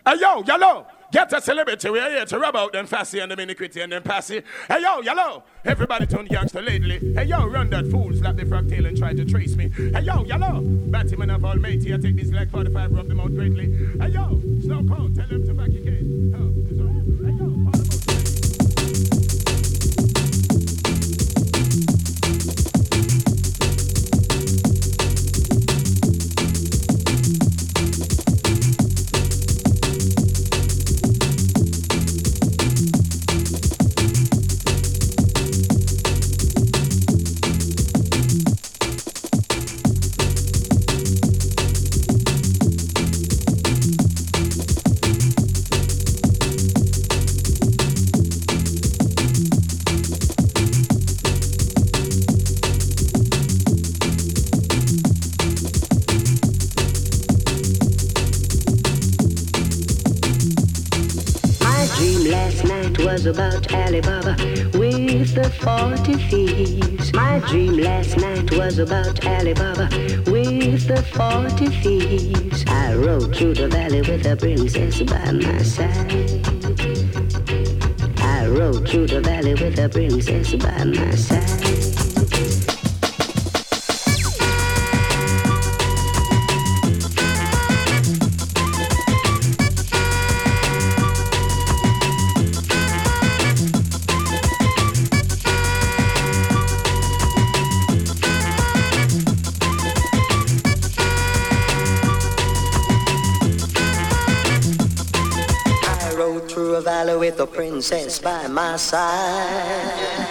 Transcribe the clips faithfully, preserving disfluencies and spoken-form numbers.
Hey yo, yellow. Get a celebrity, we are here to rub out them fussy and them iniquity and them passy. Hey yo, yellow, everybody turn gangster lately. Hey yo, run that fool, slap the frog tail and try to trace me. Hey yo, yellow, Batman of all matey, I take this like forty-five, rub them out greatly. Hey yo, Snow Cold, tell them to back again. Oh, it's all right. Hey yo, all about was about Alibaba with the forty thieves. My dream last night was about Alibaba with the forty thieves. I rode through the valley with a princess by my side. I rode through the valley with a princess by my side. With a princess by my side.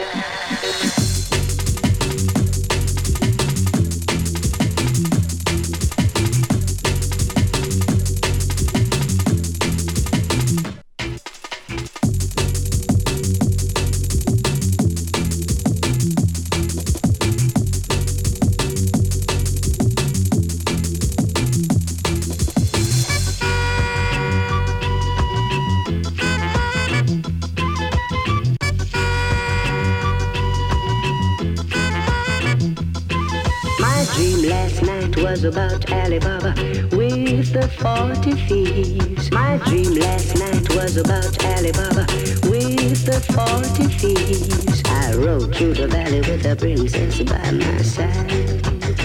Was about Alibaba with the forty thieves. My dream last night was about Alibaba with the forty thieves. I rode through the valley with a princess by my side.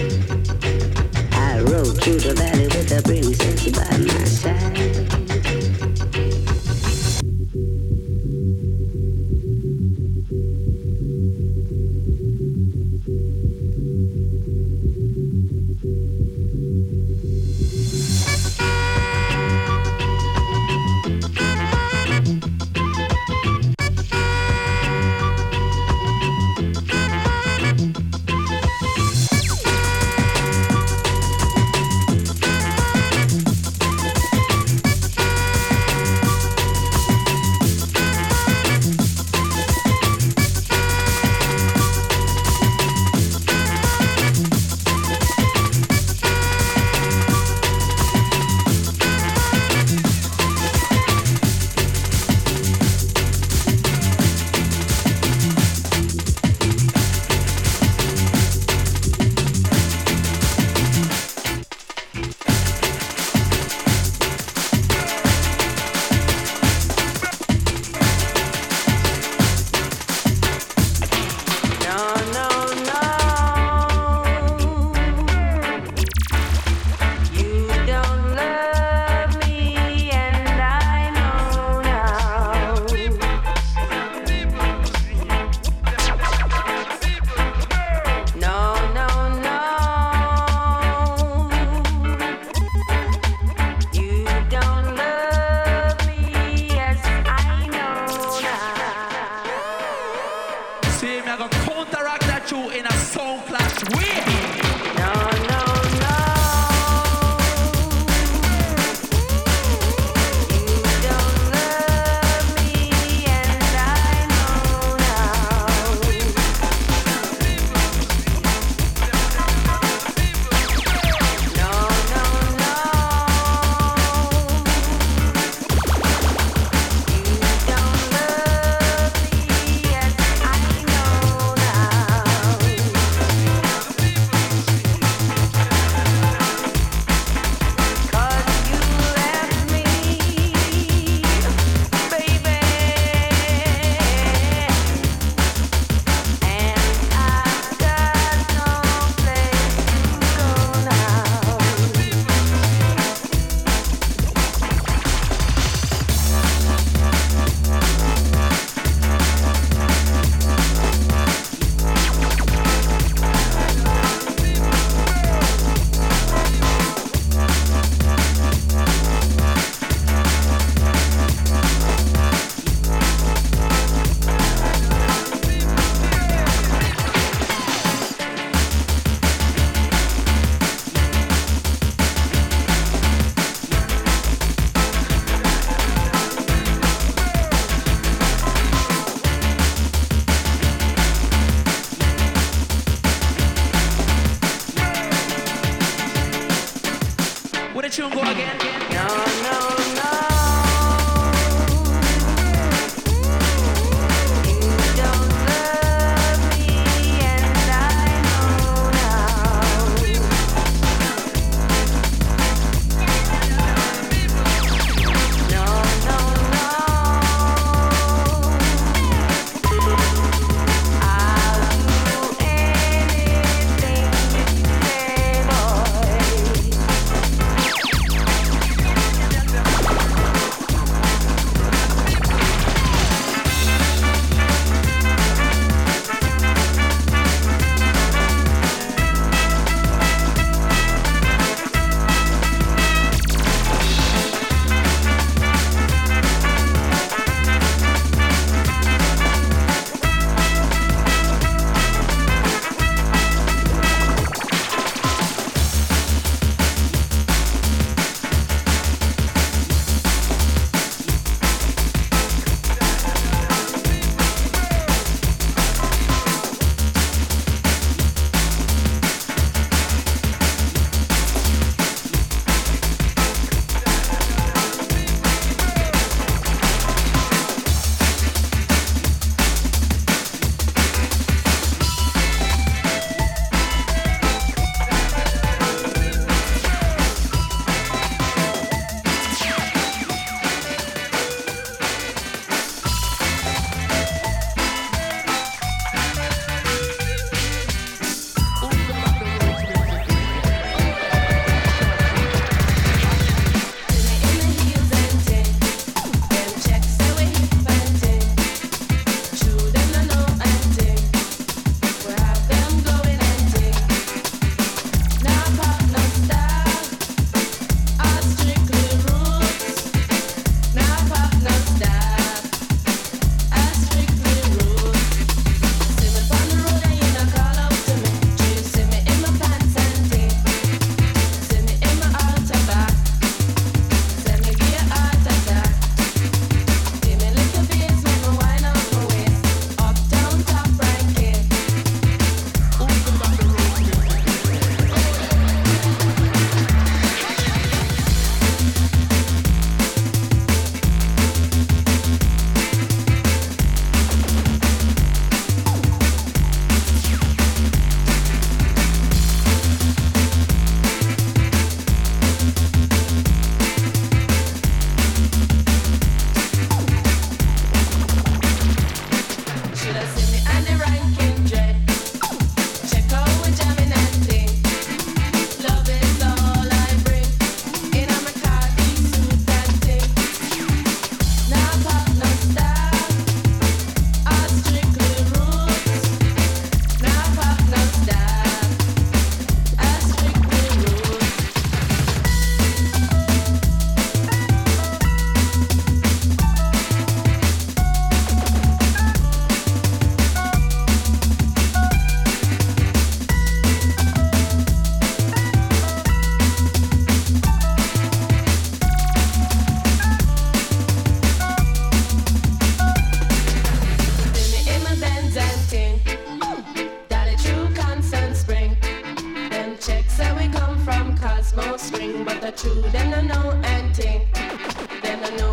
I rode through the valley with a princess by my side.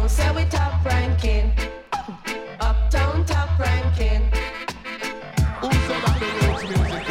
say we top ranking. Uptown top ranking. Who said that the roots music?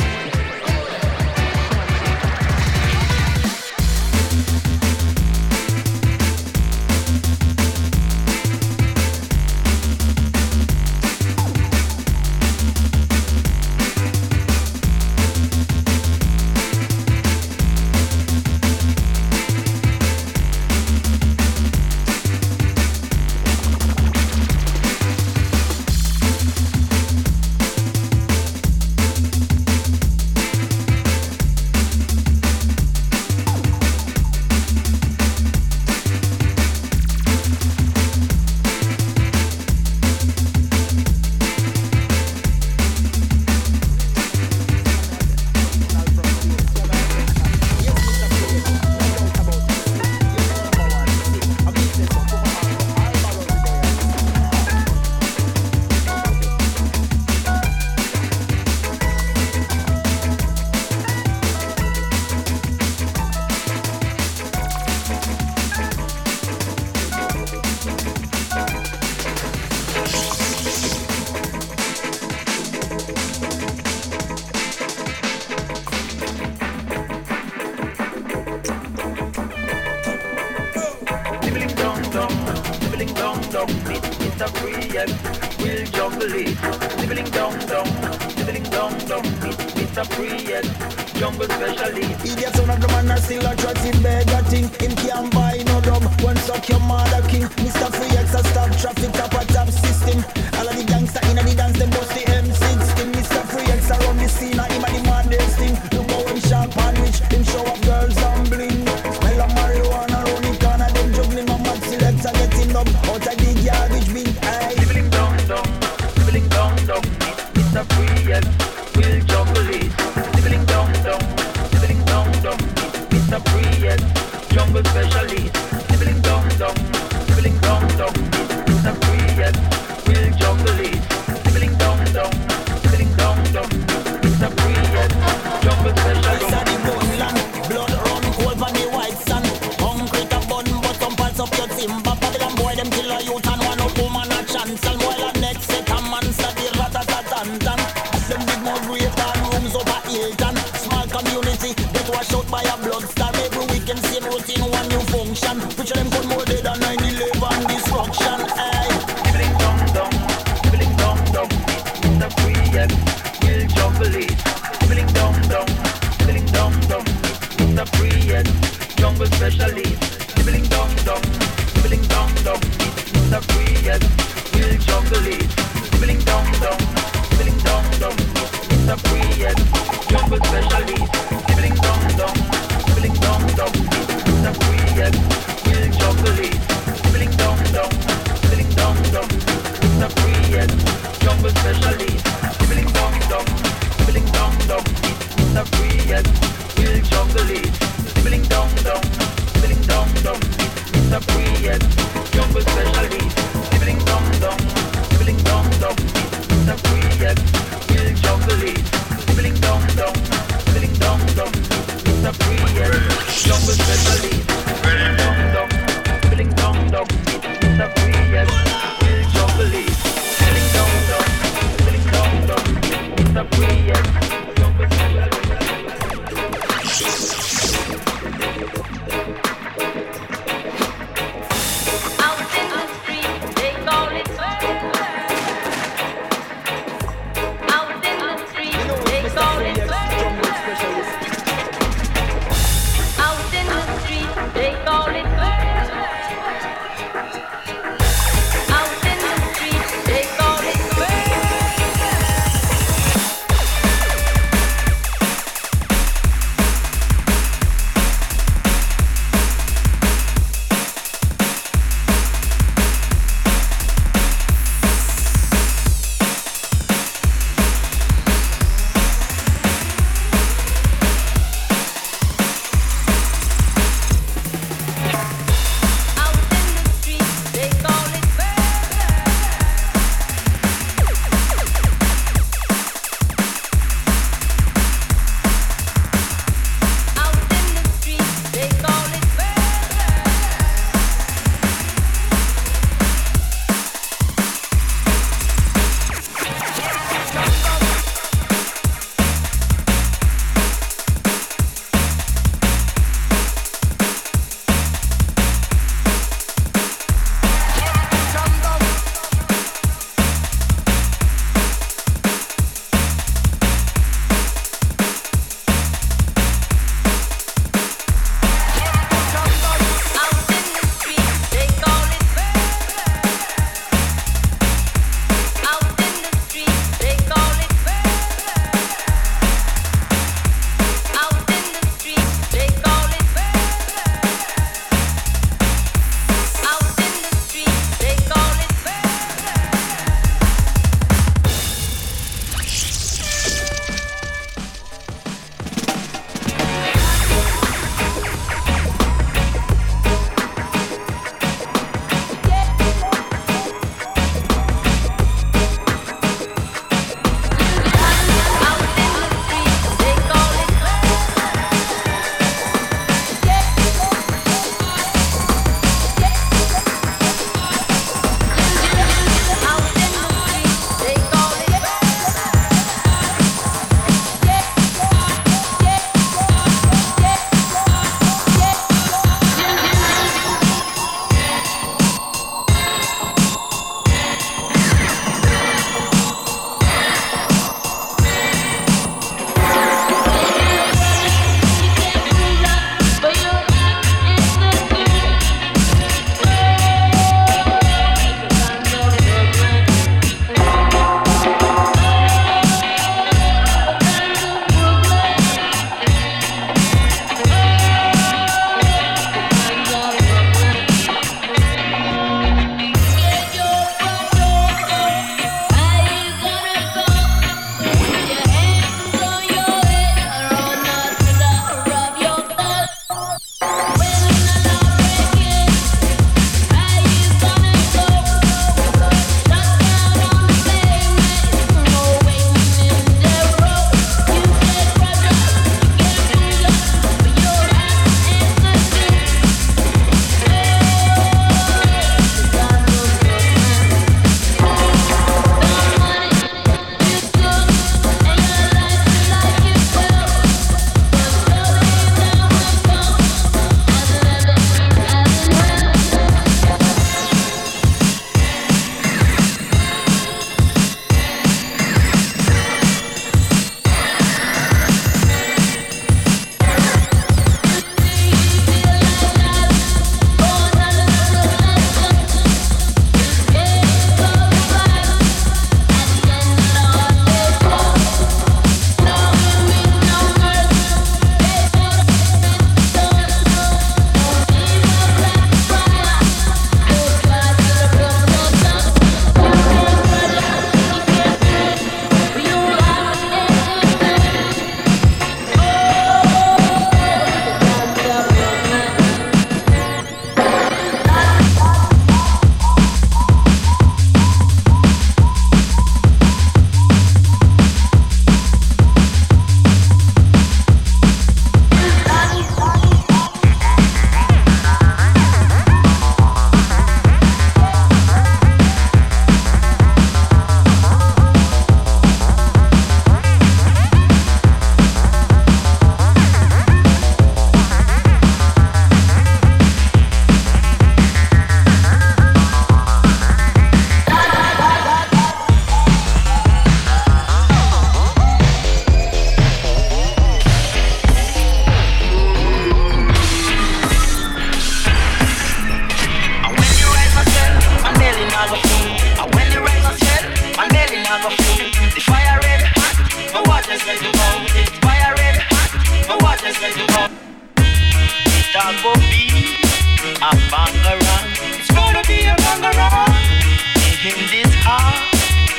Out in the street,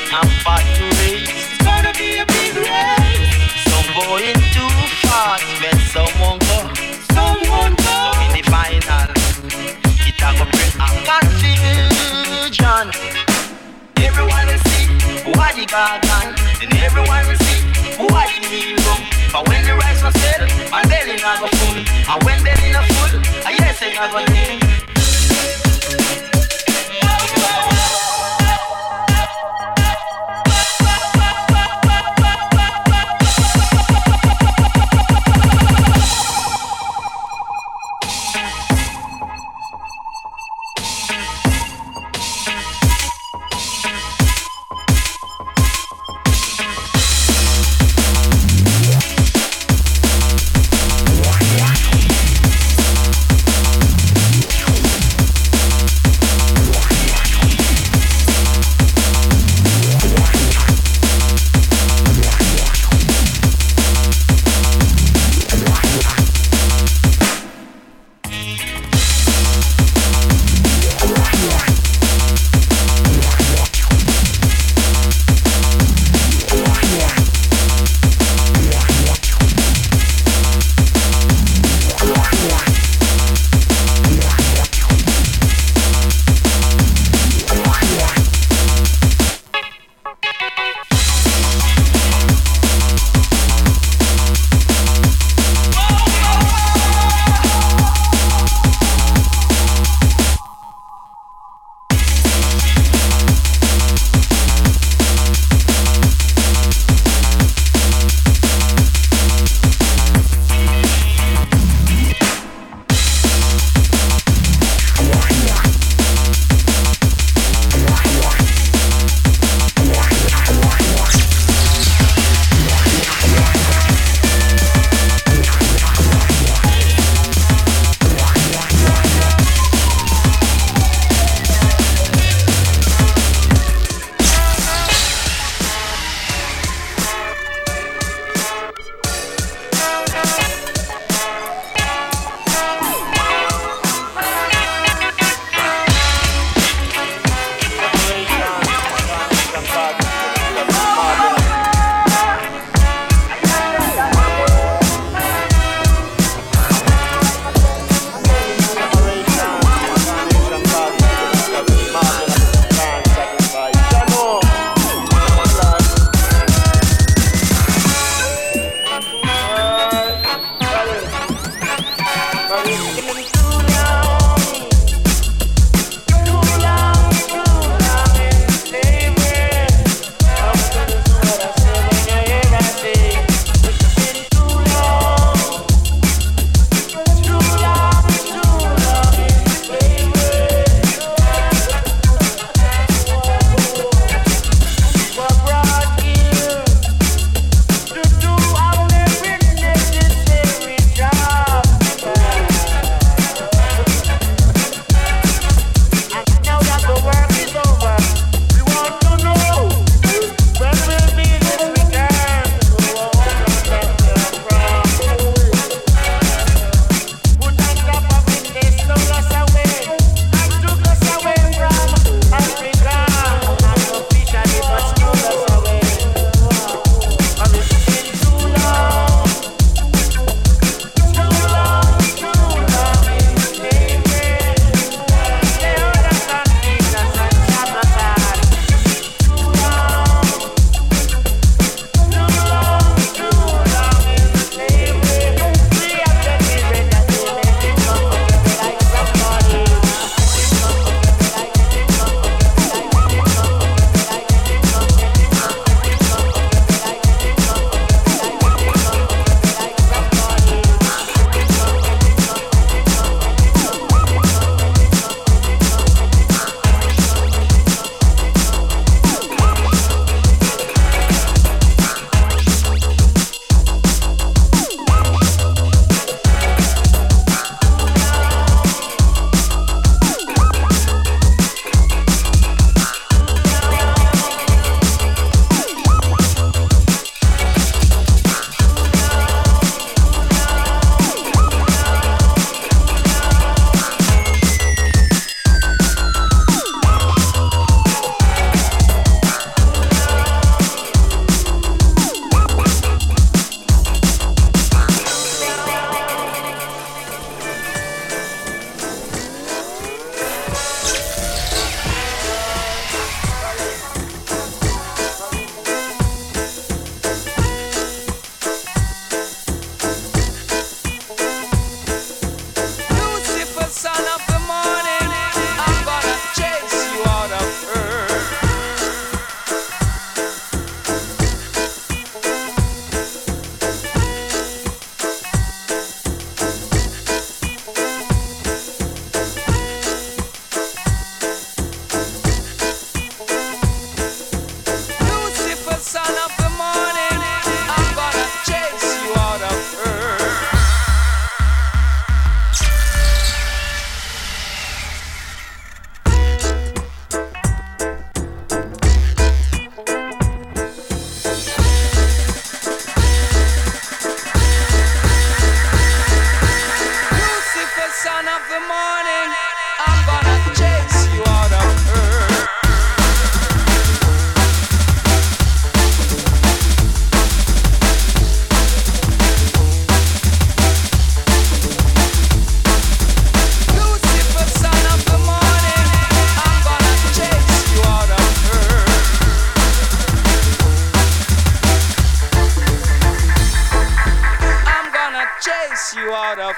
I'm fat to race. It's gonna be a big race. Some going too fast when someone go. Someone go. So in the final, it a go bring a confusion. Everyone will see who are the gargan, and everyone will see who are the hero. But when the rice was said, my belly not go full. And when belly not full, I yes I not go full.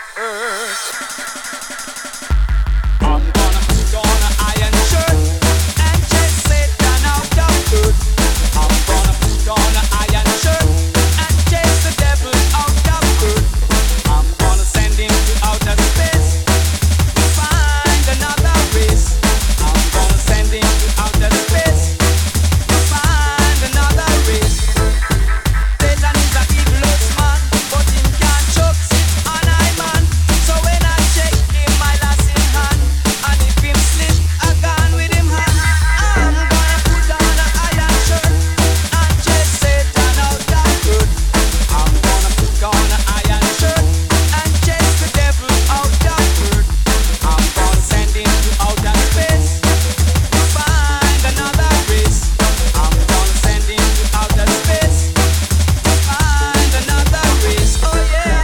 earth. I'm gonna put on an iron shirt and chase Satan out of earth. I'm gonna put on an iron shirt and chase the devil out of earth. I'm gonna send him to outer space to find another race. I'm gonna send him to outer space to find another race. Satan is a evilous man, but him can't choke sit on I man. So when I check him, my last in hand, and if him slip, I gone with him hand. I'm gonna put on an iron shirt and chase Satan out of earth. I'm gonna put on an iron shirt and chase the devil out of earth. I'm gonna send him to outer space to find another race. I'm gonna send him to outer space to find another race. Oh yeah.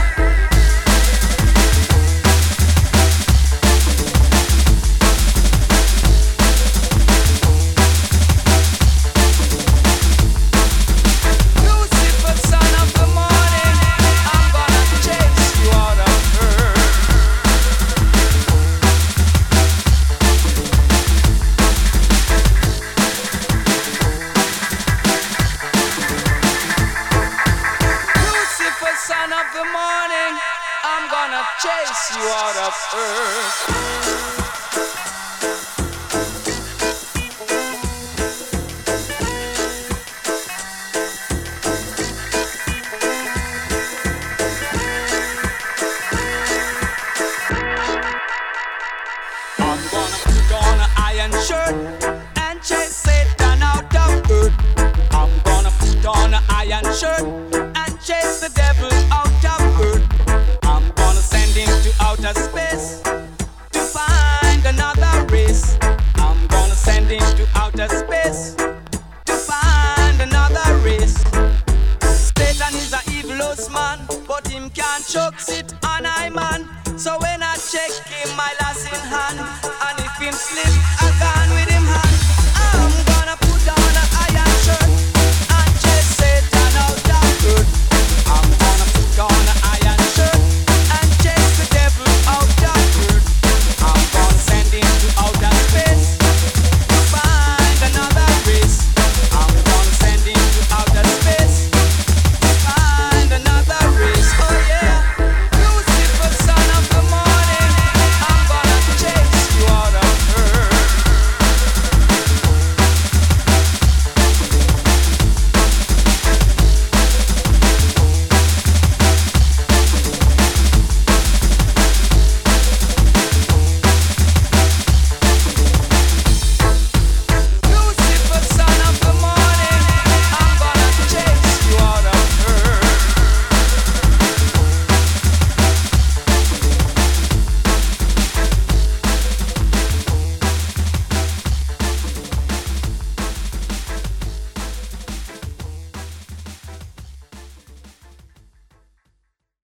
Lucifer, son of the morning, I'm gonna chase you out of earth. Lucifer, son of the morning, I'm gonna chase you out of earth. I'm gonna put on an iron shirt and chase Satan out of earth. I'm gonna put on an iron shirt and chase the devil out of earth. I'm gonna send him to outer space to find another race. I'm gonna send him to outer space to find another race. Satan is a evilous man, but him can't choke sit on I man. So when I check him, my last in hand, and if him slip, I got